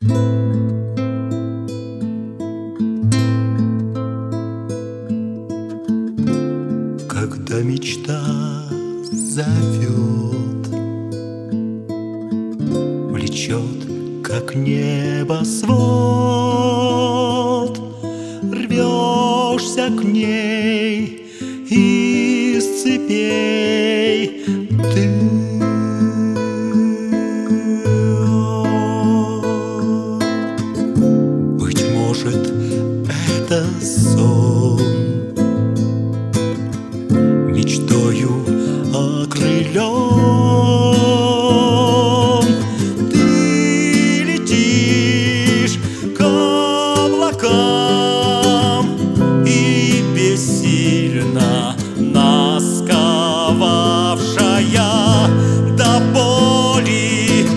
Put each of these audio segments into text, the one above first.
Когда мечта зовет, влечет, как небосвод, рвешься к ней из цепей ты. Быть может, это сон, мечтою окрылен. Ты летишь к облакам и бессильно нас сковавшая до боли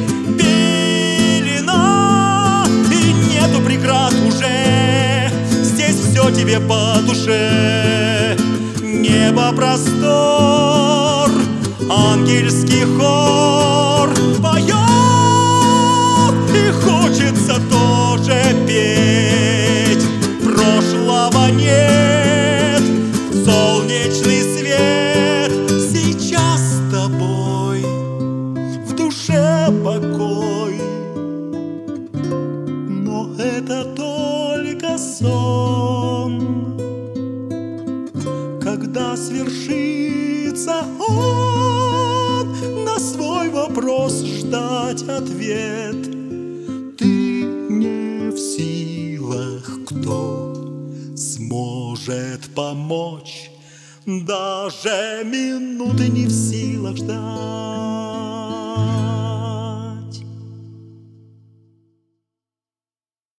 пелена. И нету преград уже, здесь все тебе по душе. Небо простор, ангельский хор поет, и хочется тоже петь. Прошлого нет, солнечный свет сейчас с тобой, в душе покой. Но это только сон. Когда свершится он, на свой вопрос ждать ответ. Ты не в силах, кто сможет помочь, даже минуты не в силах ждать.